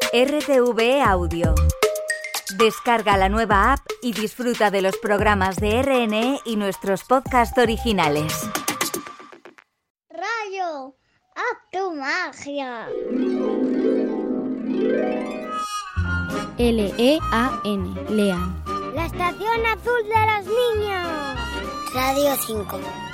RTV Audio. Descarga la nueva app y disfruta de los programas de RNE y nuestros podcasts originales. Rayo, haz tu magia. L-E-A-N, Lean. La Estación Azul de los Niños. Radio 5.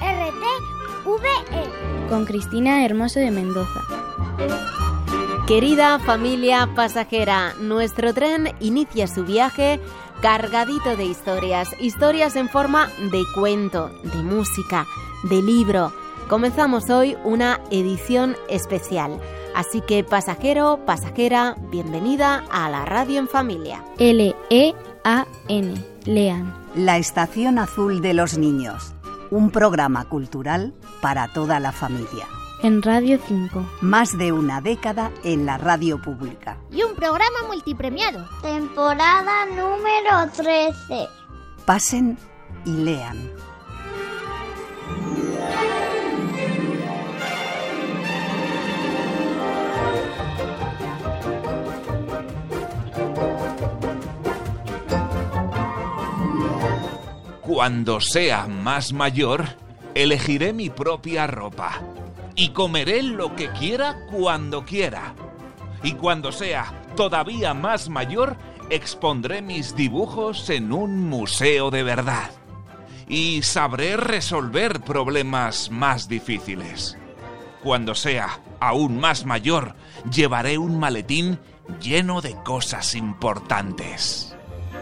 RTV. Con Cristina Hermoso de Mendoza. Querida familia pasajera, nuestro tren inicia su viaje cargadito de historias en forma de cuento, de música, de libro. Comenzamos hoy una edición especial, así que pasajero, pasajera, bienvenida a la radio en familia. L-E-A-N, Lean. La Estación Azul de los Niños, un programa cultural para toda la familia. En Radio 5. Más de una década en la radio pública. Y un programa multipremiado. Temporada número 13. Pasen y lean. Cuando sea más mayor, elegiré mi propia ropa. Y comeré lo que quiera cuando quiera. Y cuando sea todavía más mayor, expondré mis dibujos en un museo de verdad. Y sabré resolver problemas más difíciles. Cuando sea aún más mayor, llevaré un maletín lleno de cosas importantes.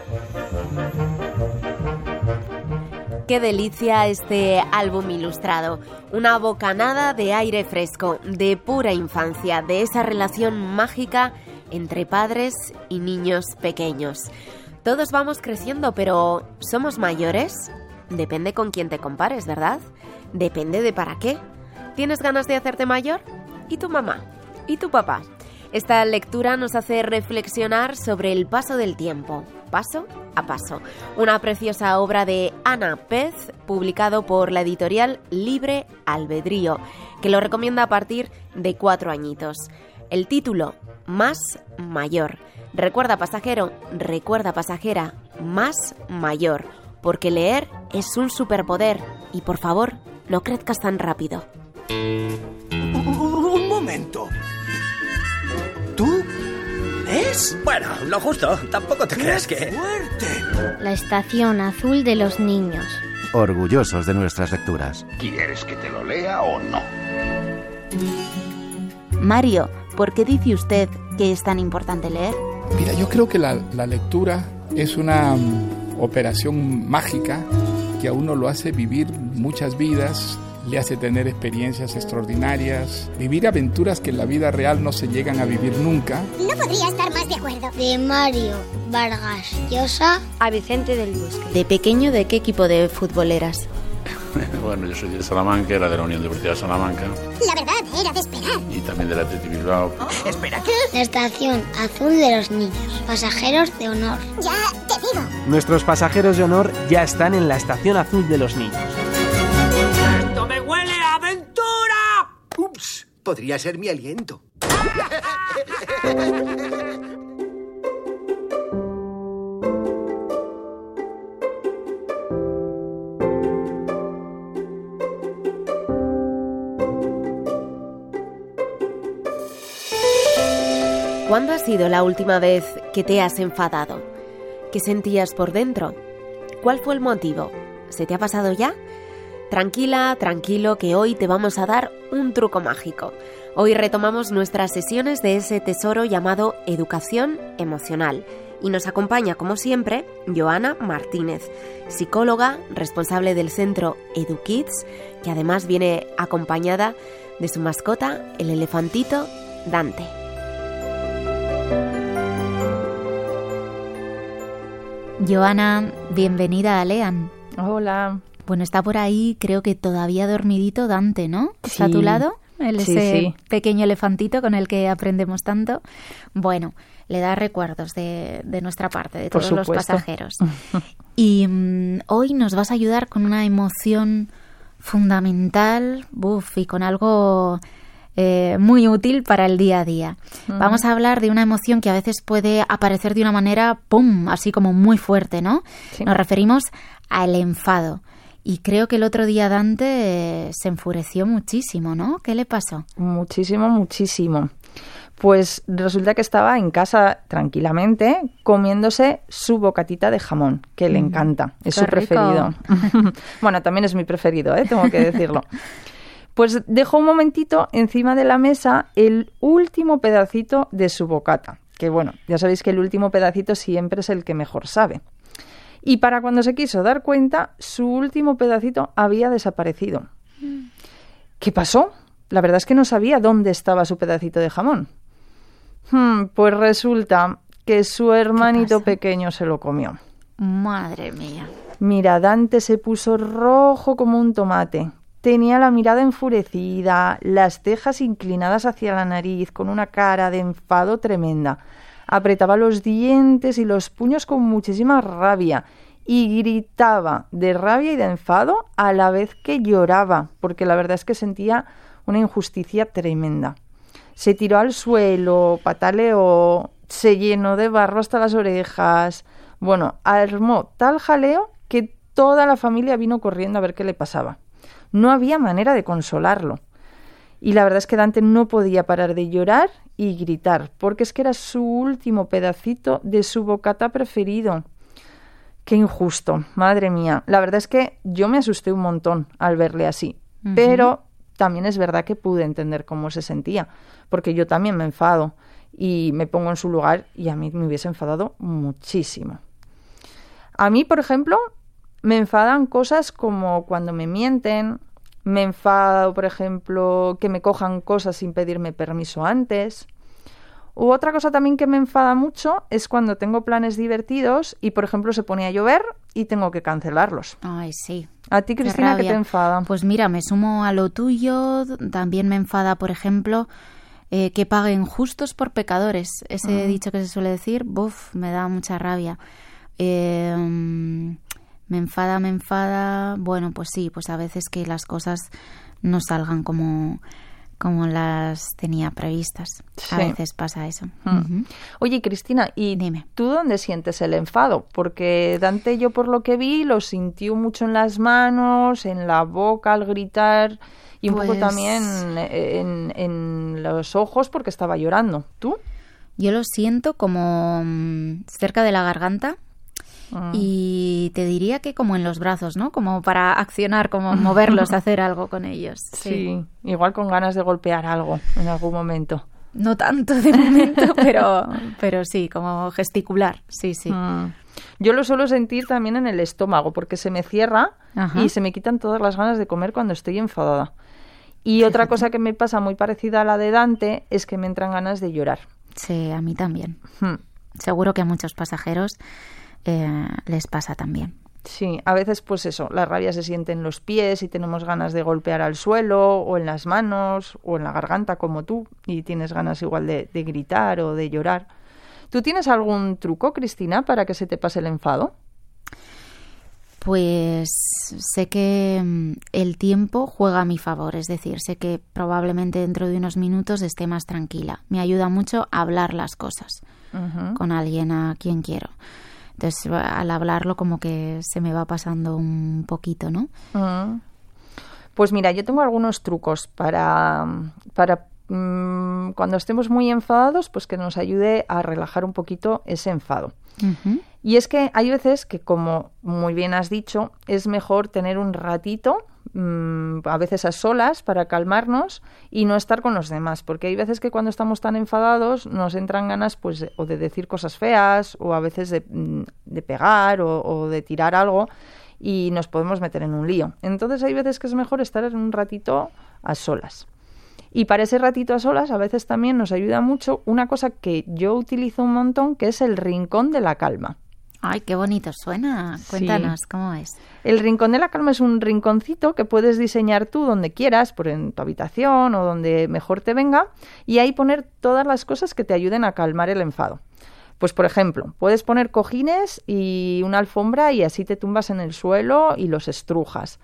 Qué delicia este álbum ilustrado, una bocanada de aire fresco, de pura infancia, de esa relación mágica entre padres y niños pequeños. Todos vamos creciendo, pero ¿somos mayores? Depende con quién te compares, ¿verdad? Depende de para qué. ¿Tienes ganas de hacerte mayor? ¿Y tu mamá? ¿Y tu papá? Esta lectura nos hace reflexionar sobre el paso del tiempo, paso a paso. Una preciosa obra de Ana Pez, publicado por la editorial Libre Albedrío, que lo recomienda a partir de 4 añitos. El título, Más Mayor. Recuerda, pasajero, recuerda, pasajera, más mayor, porque leer es un superpoder. Y por favor, no crezcas tan rápido. Un momento. ¿Tú? ¿Es? Bueno, lo justo. Tampoco te creas que... ¡Fuerte! La Estación Azul de los Niños. Orgullosos de nuestras lecturas. ¿Quieres que te lo lea o no? Mario, ¿por qué dice usted que es tan importante leer? Mira, yo creo que la lectura es una operación mágica que a uno lo hace vivir muchas vidas, le hace tener experiencias extraordinarias, vivir aventuras que en la vida real no se llegan a vivir nunca. No podría estar más de acuerdo. De Mario Vargas Llosa a Vicente del Bosque. De pequeño, ¿de qué equipo de fútbol eras? Bueno, yo soy de Salamanca, era de la Unión Deportiva Salamanca. La verdad, era de esperar. Y también del Athletic Bilbao. ¿Espera qué? La Estación Azul de los Niños. Pasajeros de honor. Ya te digo. Nuestros pasajeros de honor ya están en la Estación Azul de los Niños. ¡Esto me huele a aventura! Ups, podría ser mi aliento. ¿Cuándo ha sido la última vez que te has enfadado? ¿Qué sentías por dentro? ¿Cuál fue el motivo? ¿Se te ha pasado ya? Tranquila, tranquilo, que hoy te vamos a dar un truco mágico. Hoy retomamos nuestras sesiones de ese tesoro llamado Educación Emocional. Y nos acompaña, como siempre, Joana Martínez, psicóloga, responsable del centro EduKids, que además viene acompañada de su mascota, el elefantito Dante. Joana, bienvenida a Lean. Hola. Bueno, está por ahí, creo que todavía dormidito Dante, ¿no? ¿Está a tu lado? Ese pequeño elefantito con el que aprendemos tanto. Bueno, le da recuerdos de nuestra parte, de todos los pasajeros. Y hoy nos vas a ayudar con una emoción fundamental, y con algo muy útil para el día a día. Vamos a hablar de una emoción que a veces puede aparecer de una manera, ¡pum!, así como muy fuerte, ¿no? Sí. Nos referimos al enfado. Y creo que el otro día Dante se enfureció muchísimo, ¿no? ¿Qué le pasó? Muchísimo. Pues resulta que estaba en casa tranquilamente comiéndose su bocatita de jamón, que le encanta, es su preferido. Bueno, también es mi preferido, tengo que decirlo. Pues dejó un momentito encima de la mesa el último pedacito de su bocata, que bueno, ya sabéis que el último pedacito siempre es el que mejor sabe. Y para cuando se quiso dar cuenta, su último pedacito había desaparecido. ¿Qué pasó? La verdad es que no sabía dónde estaba su pedacito de jamón. Pues resulta que su hermanito pequeño se lo comió. Madre mía. Mira, Dante se puso rojo como un tomate. Tenía la mirada enfurecida, las cejas inclinadas hacia la nariz, con una cara de enfado tremenda. Apretaba los dientes y los puños con muchísima rabia y gritaba de rabia y de enfado a la vez que lloraba, porque la verdad es que sentía una injusticia tremenda. Se tiró al suelo, pataleó, se llenó de barro hasta las orejas. Bueno, armó tal jaleo que toda la familia vino corriendo a ver qué le pasaba. No había manera de consolarlo. Y la verdad es que Dante no podía parar de llorar y gritar, porque es que era su último pedacito de su bocata preferido. Qué injusto, madre mía. La verdad es que yo me asusté un montón al verle así, pero también es verdad que pude entender cómo se sentía, porque yo también me enfado y me pongo en su lugar y a mí me hubiese enfadado muchísimo. A mí, por ejemplo, me enfadan cosas como cuando me mienten. Me enfado, por ejemplo, que me cojan cosas sin pedirme permiso antes. U otra cosa también que me enfada mucho es cuando tengo planes divertidos y, por ejemplo, se pone a llover y tengo que cancelarlos. Ay, sí. ¿A ti, Cristina, qué te enfada? Pues mira, me sumo a lo tuyo. También me enfada, por ejemplo, que paguen justos por pecadores. Ese dicho que se suele decir, me da mucha rabia. Me enfada, bueno, pues sí, pues a veces que las cosas no salgan como las tenía previstas. Sí. A veces pasa eso. Oye, Cristina, ¿y dime, tú dónde sientes el enfado? Porque Dante, yo por lo que vi, lo sintió mucho en las manos, en la boca al gritar y un poco también en los ojos porque estaba llorando. ¿Tú? Yo lo siento como cerca de la garganta. Y te diría que como en los brazos, ¿no? Como para accionar, como moverlos, hacer algo con ellos. Sí, igual con ganas de golpear algo en algún momento. No tanto de momento, pero sí, como gesticular, sí. Yo lo suelo sentir también en el estómago, porque se me cierra y se me quitan todas las ganas de comer cuando estoy enfadada. Y otra cosa que me pasa muy parecida a la de Dante es que me entran ganas de llorar. Sí, a mí también. Seguro que a muchos pasajeros les pasa también. Sí, a veces pues eso, la rabia se siente en los pies y tenemos ganas de golpear al suelo o en las manos o en la garganta como tú y tienes ganas igual de gritar o de llorar. ¿Tú tienes algún truco, Cristina, para que se te pase el enfado? Pues sé que el tiempo juega a mi favor, es decir, sé que probablemente dentro de unos minutos esté más tranquila. Me ayuda mucho a hablar las cosas con alguien a quien quiero. Entonces, al hablarlo como que se me va pasando un poquito, ¿no? Pues mira, yo tengo algunos trucos para cuando estemos muy enfadados, pues que nos ayude a relajar un poquito ese enfado. Y es que hay veces que, como muy bien has dicho, es mejor tener un ratito, a veces a solas, para calmarnos y no estar con los demás, porque hay veces que cuando estamos tan enfadados nos entran ganas pues o de decir cosas feas o a veces de pegar o de tirar algo y nos podemos meter en un lío. Entonces hay veces que es mejor estar un ratito a solas. Y para ese ratito a solas a veces también nos ayuda mucho una cosa que yo utilizo un montón, que es el rincón de la calma. Ay, qué bonito suena. Cuéntanos, sí. ¿Cómo es? El rincón de la calma es un rinconcito que puedes diseñar tú donde quieras, en tu habitación o donde mejor te venga, y ahí poner todas las cosas que te ayuden a calmar el enfado. Pues, por ejemplo, puedes poner cojines y una alfombra y así te tumbas en el suelo y los estrujas.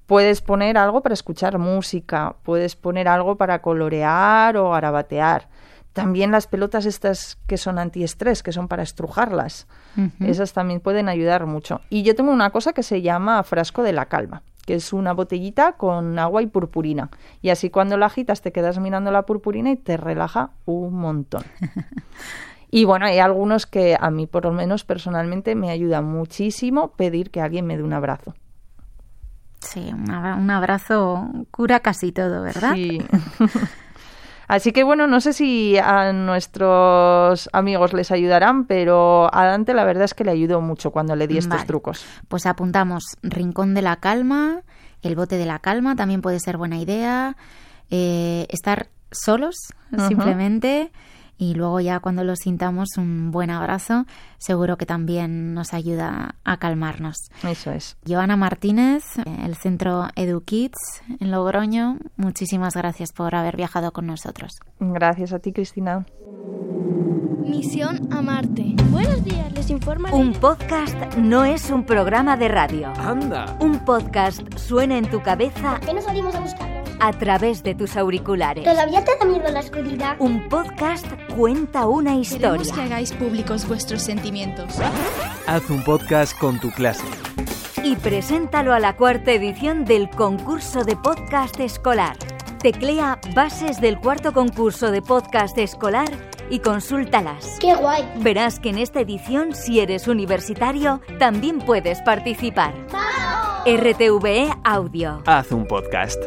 Puedes poner algo para escuchar música, puedes poner algo para colorear o garabatear. También las pelotas estas que son antiestrés, que son para estrujarlas, esas también pueden ayudar mucho. Y yo tengo una cosa que se llama frasco de la calma, que es una botellita con agua y purpurina. Y así cuando la agitas te quedas mirando la purpurina y te relaja un montón. Y bueno, hay algunos que a mí, por lo menos personalmente, me ayuda muchísimo pedir que alguien me dé un abrazo. Sí, un abrazo cura casi todo, ¿verdad? Sí. Así que bueno, no sé si a nuestros amigos les ayudarán, pero a Dante la verdad es que le ayudó mucho cuando le di estos trucos. Pues apuntamos Rincón de la Calma, el bote de la calma, también puede ser buena idea. Estar solos, simplemente. Y luego ya cuando lo sintamos, un buen abrazo, seguro que también nos ayuda a calmarnos. Eso es. Joana Martínez, el Centro EduKids en Logroño, muchísimas gracias por haber viajado con nosotros. Gracias a ti, Cristina. Misión a Marte. Buenos días, les informa... Un podcast no es un programa de radio. ¡Anda! Un podcast suena en tu cabeza... ¿Por qué no salimos a buscarlo? A través de tus auriculares. ¿Todavía te da miedo la oscuridad? Un podcast cuenta una historia. Queremos que hagáis públicos vuestros sentimientos. Haz un podcast con tu clase. Y preséntalo a la 4ª edición del concurso de podcast escolar. Teclea bases del 4º concurso de podcast escolar y consúltalas. ¡Qué guay! Verás que en esta edición, si eres universitario, también puedes participar. ¡Vamos! RTVE Audio. Haz un podcast.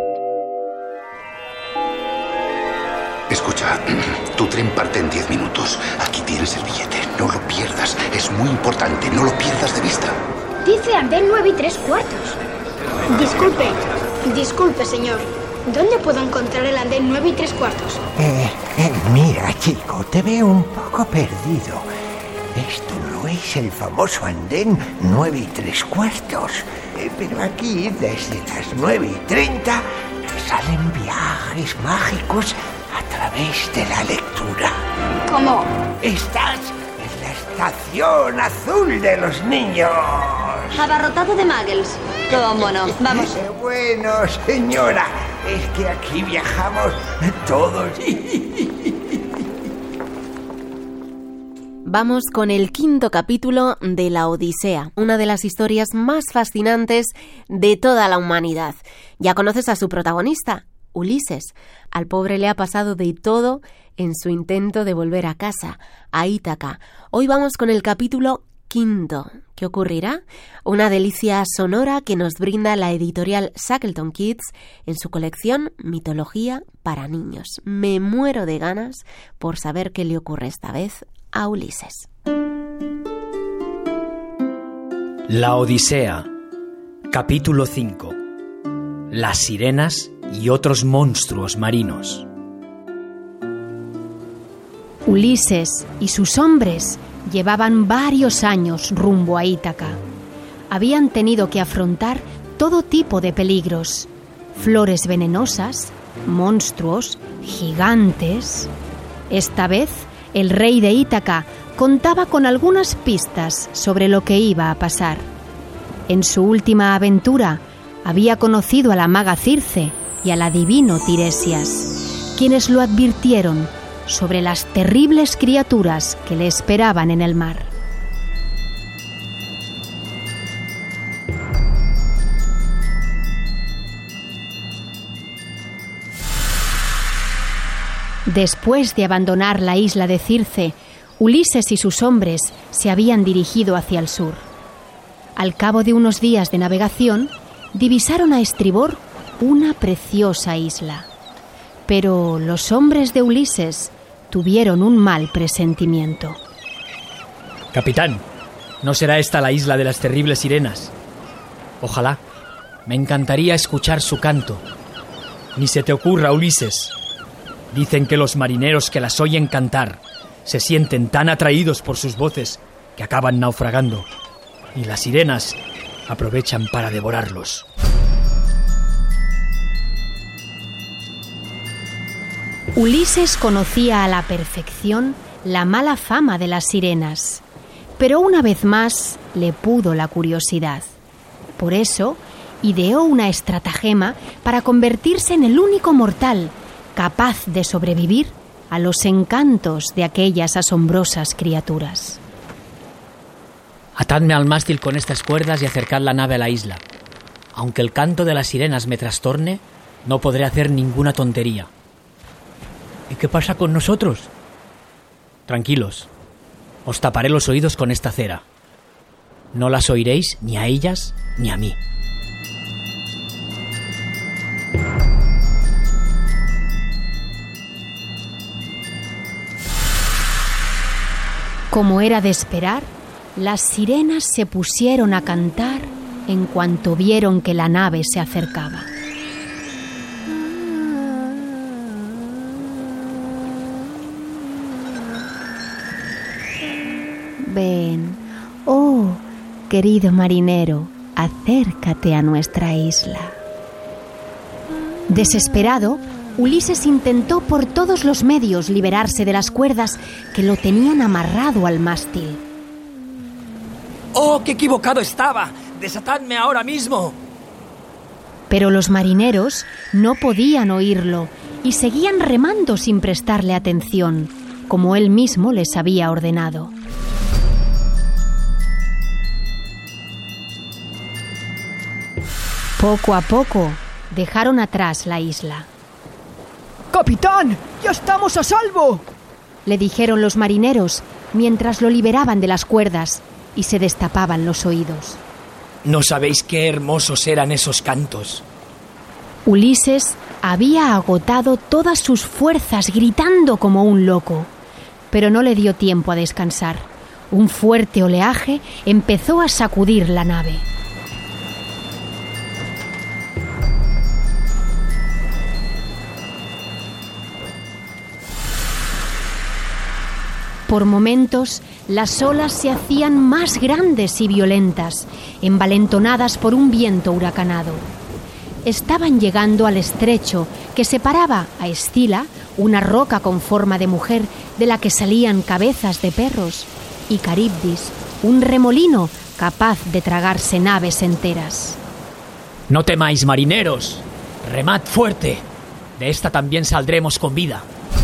Escucha, tu tren parte en 10 minutos. Aquí tienes el billete. No lo pierdas. Es muy importante. No lo pierdas de vista. Dice andén 9 3/4. Disculpe, señor. ¿Dónde puedo encontrar el andén 9 3/4? Mira, chico, te veo un poco perdido. Esto no es el famoso andén 9 3/4. Pero aquí, desde las 9:30, salen viajes mágicos a través de la lectura. ¿Cómo? Estás en la estación azul de los niños. Abarrotado de muggles. ¿Cómo no? Vamos. Bueno, señora, es que aquí viajamos todos. Vamos con el 5º capítulo de La Odisea, una de las historias más fascinantes de toda la humanidad. Ya conoces a su protagonista, Ulises. Al pobre le ha pasado de todo en su intento de volver a casa, a Ítaca. Hoy vamos con el capítulo 5. ¿Qué ocurrirá? Una delicia sonora que nos brinda la editorial Shackleton Kids en su colección Mitología para niños. Me muero de ganas por saber qué le ocurre esta vez a Ulises. La Odisea, capítulo 5. Las sirenas y otros monstruos marinos. Ulises y sus hombres llevaban varios años rumbo a Ítaca. Habían tenido que afrontar todo tipo de peligros: flores venenosas, monstruos, gigantes. Esta vez, el rey de Ítaca contaba con algunas pistas sobre lo que iba a pasar. En su última aventura, había conocido a la maga Circe y al adivino Tiresias, quienes lo advirtieron sobre las terribles criaturas que le esperaban en el mar. Después de abandonar la isla de Circe, Ulises y sus hombres se habían dirigido hacia el sur. Al cabo de unos días de navegación, divisaron a estribor una preciosa isla. Pero los hombres de Ulises tuvieron un mal presentimiento. Capitán, ¿no será esta la isla de las terribles sirenas? Ojalá. Me encantaría escuchar su canto. Ni se te ocurra, Ulises. Dicen que los marineros que las oyen cantar se sienten tan atraídos por sus voces que acaban naufragando, y las sirenas aprovechan para devorarlos. Ulises conocía a la perfección la mala fama de las sirenas, pero una vez más le pudo la curiosidad. Por eso ideó una estratagema para convertirse en el único mortal capaz de sobrevivir a los encantos de aquellas asombrosas criaturas. Atadme al mástil con estas cuerdas y acercad la nave a la isla. Aunque el canto de las sirenas me trastorne, no podré hacer ninguna tontería. ¿Y qué pasa con nosotros? Tranquilos, os taparé los oídos con esta cera. No las oiréis ni a ellas ni a mí. Como era de esperar, las sirenas se pusieron a cantar en cuanto vieron que la nave se acercaba. Ven, oh, querido marinero, acércate a nuestra isla. Desesperado, Ulises intentó por todos los medios liberarse de las cuerdas que lo tenían amarrado al mástil. ¡Oh, qué equivocado estaba! ¡Desatadme ahora mismo! Pero los marineros no podían oírlo y seguían remando sin prestarle atención, como él mismo les había ordenado. Poco a poco dejaron atrás la isla. ¡Capitán! ¡Ya estamos a salvo!, le dijeron los marineros mientras lo liberaban de las cuerdas y se destapaban los oídos. No sabéis qué hermosos eran esos cantos. Ulises había agotado todas sus fuerzas gritando como un loco, pero no le dio tiempo a descansar. Un fuerte oleaje empezó a sacudir la nave. Por momentos, las olas se hacían más grandes y violentas, envalentonadas por un viento huracanado. Estaban llegando al estrecho que separaba a Escila, una roca con forma de mujer de la que salían cabezas de perros, y Caribdis, un remolino capaz de tragarse naves enteras. No temáis, marineros. Remad fuerte. De esta también saldremos con vida.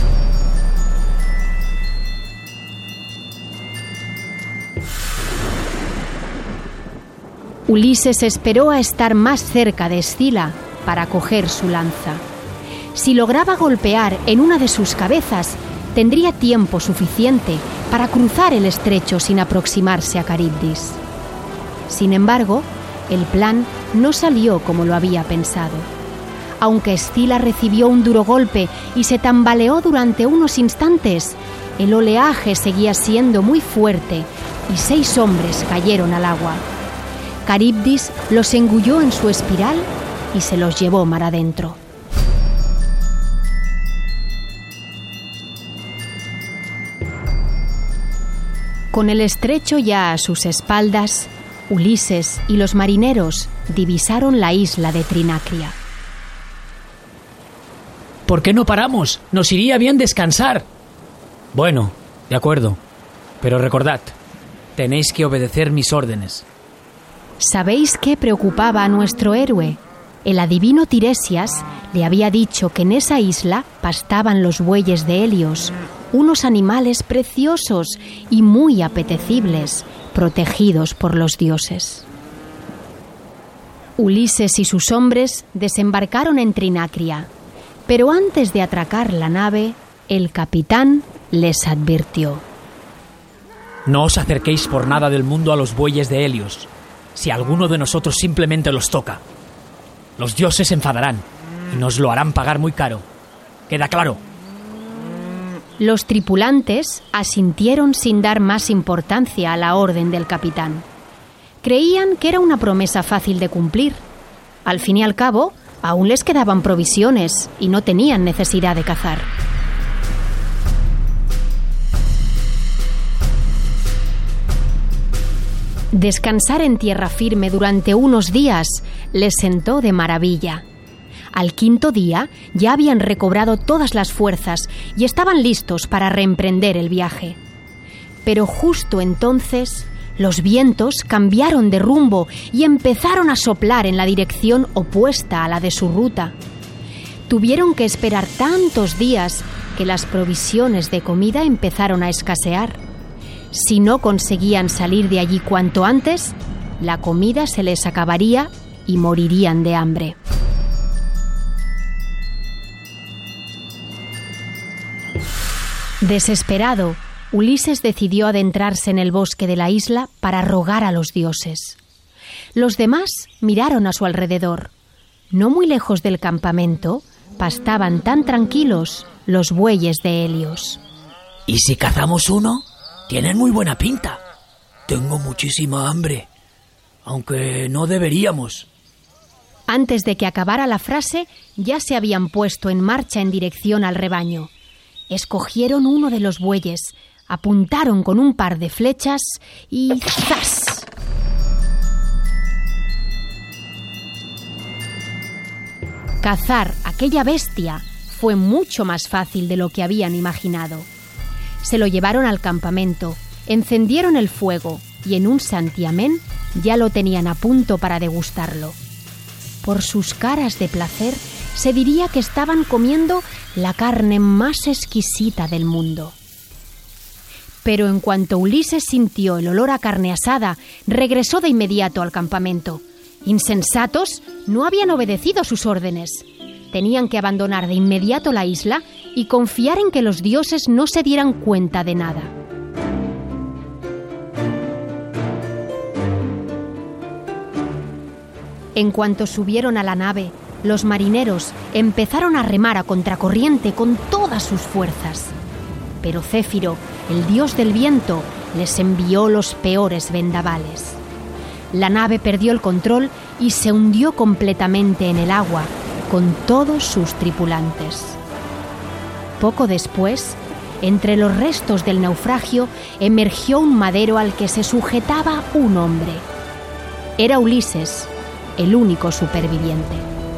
Ulises esperó a estar más cerca de Escila para coger su lanza. Si lograba golpear en una de sus cabezas, tendría tiempo suficiente para cruzar el estrecho sin aproximarse a Caribdis. Sin embargo, el plan no salió como lo había pensado. Aunque Escila recibió un duro golpe y se tambaleó durante unos instantes, el oleaje seguía siendo muy fuerte y 6 hombres cayeron al agua. Caribdis los engulló en su espiral y se los llevó mar adentro. Con el estrecho ya a sus espaldas, Ulises y los marineros divisaron la isla de Trinacria. ¿Por qué no paramos? Nos iría bien descansar. Bueno, de acuerdo. Pero recordad, tenéis que obedecer mis órdenes. ¿Sabéis qué preocupaba a nuestro héroe? El adivino Tiresias le había dicho que en esa isla pastaban los bueyes de Helios, unos animales preciosos y muy apetecibles, protegidos por los dioses. Ulises y sus hombres desembarcaron en Trinacria, pero antes de atracar la nave, el capitán les advirtió. No os acerquéis por nada del mundo a los bueyes de Helios. Si alguno de nosotros simplemente los toca, los dioses se enfadarán y nos lo harán pagar muy caro. ¿Queda claro? Los tripulantes asintieron sin dar más importancia a la orden del capitán. Creían que era una promesa fácil de cumplir. Al fin y al cabo, aún les quedaban provisiones y no tenían necesidad de cazar. Descansar en tierra firme durante unos días les sentó de maravilla. Al 5.º día ya habían recobrado todas las fuerzas y estaban listos para reemprender el viaje. Pero justo entonces Los vientos cambiaron de rumbo y empezaron a soplar en la dirección opuesta a la de su ruta. Tuvieron que esperar tantos días que las provisiones de comida empezaron a escasear. Si no conseguían salir de allí cuanto antes, la comida se les acabaría y morirían de hambre. Desesperado, Ulises decidió adentrarse en el bosque de la isla para rogar a los dioses. Los demás miraron a su alrededor. No muy lejos del campamento, pastaban tan tranquilos los bueyes de Helios. ¿Y si cazamos uno? Tienen muy buena pinta. Tengo muchísima hambre, aunque no deberíamos. Antes de que acabara la frase, ya se habían puesto en marcha en dirección al rebaño. Escogieron uno de los bueyes, apuntaron con un par de flechas y ¡zas! Cazar aquella bestia fue mucho más fácil de lo que habían imaginado. Se lo llevaron al campamento, encendieron el fuego y en un santiamén ya lo tenían a punto para degustarlo. Por sus caras de placer, se diría que estaban comiendo la carne más exquisita del mundo. Pero en cuanto Ulises sintió el olor a carne asada, regresó de inmediato al campamento. Insensatos, no habían obedecido sus órdenes. Tenían que abandonar de inmediato la isla y confiar en que los dioses no se dieran cuenta de nada. En cuanto subieron a la nave, los marineros empezaron a remar a contracorriente con todas sus fuerzas. Pero Céfiro, el dios del viento, les envió los peores vendavales. La nave perdió el control y se hundió completamente en el agua, con todos sus tripulantes. Poco después, entre los restos del naufragio, emergió un madero al que se sujetaba un hombre. Era Ulises, el único superviviente.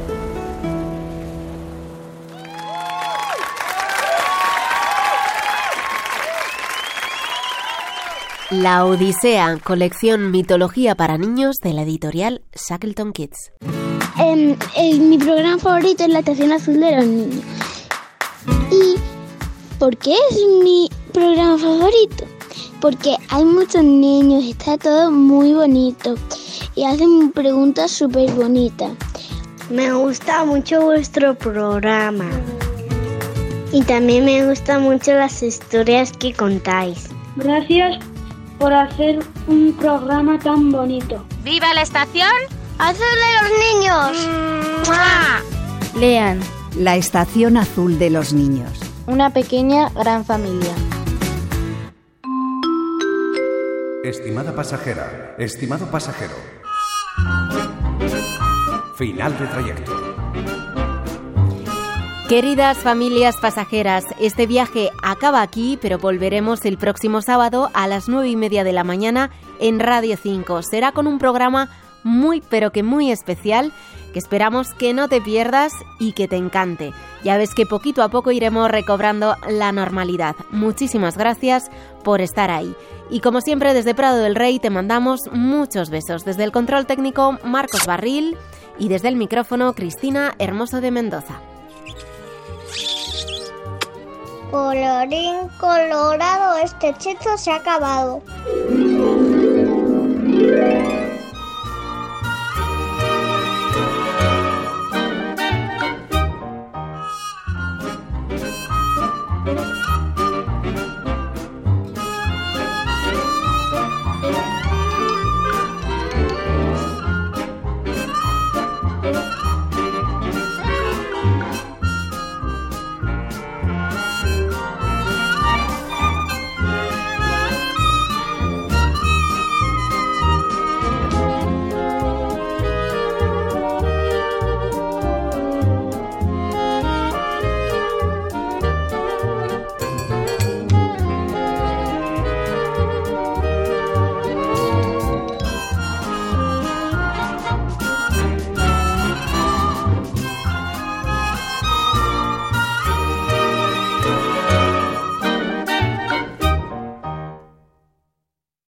La Odisea, colección Mitología para niños de la editorial Shackleton Kids. Mi programa favorito es La Estación Azul de los Niños. ¿Y por qué es mi programa favorito? Porque hay muchos niños, está todo muy bonito y hacen preguntas súper bonitas. Me gusta mucho vuestro programa y también me gustan mucho las historias que contáis. Gracias por hacer un programa tan bonito. ¡Viva la Estación Azul de los Niños! ¡Mua! Lean La Estación Azul de los Niños. Una pequeña gran familia. Estimada pasajera, estimado pasajero. Final de trayecto. Queridas familias pasajeras, este viaje acaba aquí, pero volveremos el próximo sábado a las 9:30 de la mañana en Radio 5. Será con un programa muy, pero que muy especial, que esperamos que no te pierdas y que te encante. Ya ves que poquito a poco iremos recobrando la normalidad. Muchísimas gracias por estar ahí. Y como siempre, desde Prado del Rey te mandamos muchos besos. Desde el control técnico, Marcos Barril, y desde el micrófono, Cristina Hermoso de Mendoza. Colorín colorado, este hechizo se ha acabado.